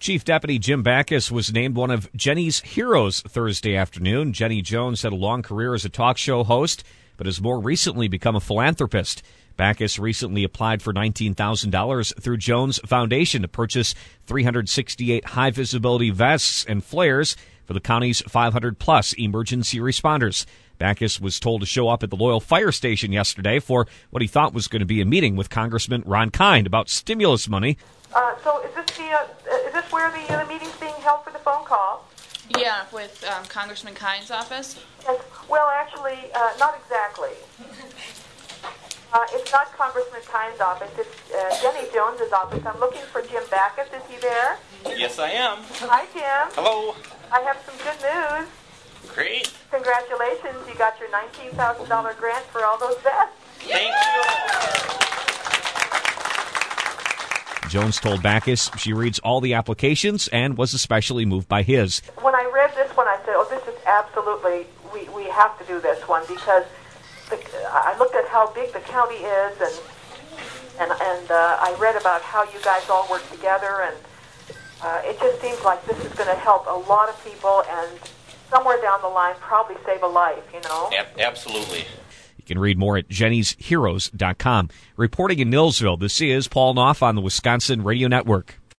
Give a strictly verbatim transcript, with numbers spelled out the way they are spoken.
Chief Deputy Jim Backus was named one of Jenny's heroes Thursday afternoon. Jenny Jones had a long career as a talk show host, but has more recently become a philanthropist. Backus recently applied for nineteen thousand dollars through Jones Foundation to purchase three hundred sixty-eight high-visibility vests and flares for the county's five hundred plus emergency responders. Backus was told to show up at the Loyal Fire Station yesterday for what he thought was going to be a meeting with Congressman Ron Kind about stimulus money. Uh, so is this the uh, is this where the, uh, the meeting's being held for the phone call? Yeah, with um, Congressman Kind's office. Yes. Well, actually, uh, not exactly. Uh, it's not Congressman Kind's office. It's uh, Jenny Jones's office. I'm looking for Jim Backus. Is he there? Yes, I am. Hi, Jim. Hello. I have some good news. Great. Congratulations. You got your nineteen thousand dollars grant for all those vests. Thank you. Jones told Backus she reads all the applications and was especially moved by his. When I read this one, I said, oh, this is absolutely, we, we have to do this one, because the, I looked at how big the county is, and and, and uh, I read about how you guys all work together, and uh, it just seems like this is going to help a lot of people, and somewhere down the line probably save a life, you know? A- absolutely. You can read more at jennys heroes dot com. Reporting in Nilsville, this is Paul Knopf on the Wisconsin Radio Network.